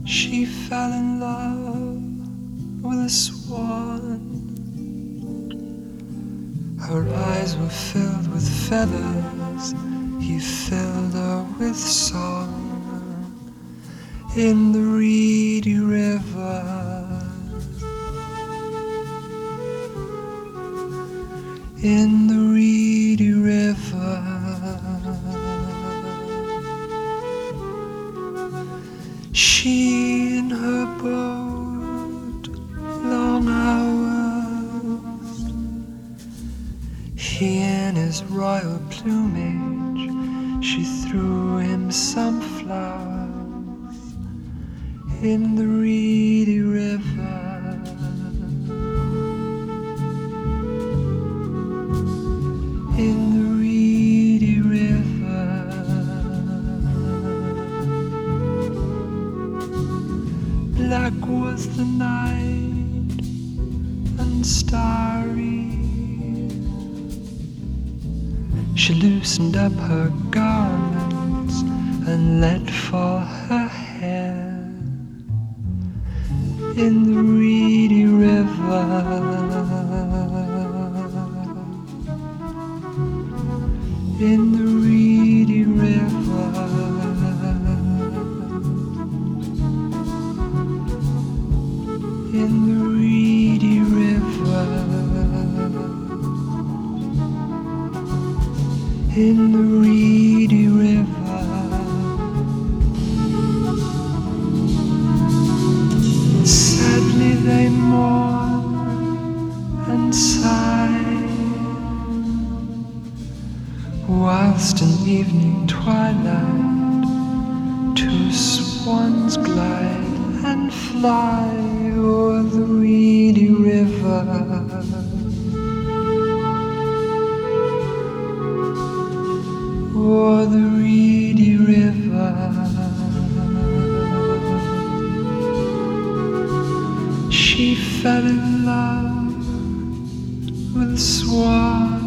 She fell in love with a swan. Her eyes were filled with feathers. He filled her with song. In the reedy river, in the reedy river, she in her boat, long hours, he in his royal plumage, she threw him some flowers. In the reedy river, in the reedy river, black was the night and starry. She loosened up her garments and let fall her hair. In the reedy river, in the reedy river, in the reedy river, in the reedy river. Sadly they mourn and sigh, whilst in evening twilight two swans glide and fly o'er the reedy river, o'er the reedy river. She fell in love with a swan.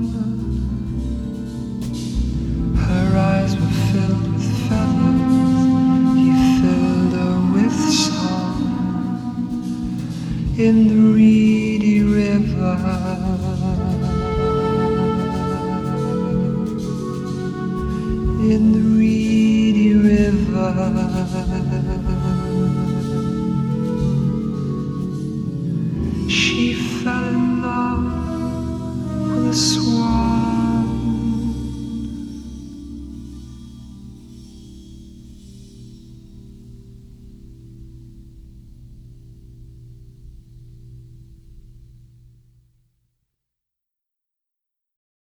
Her eyes were filled with feathers. He filled her with song. In the reedy river, in the reedy river,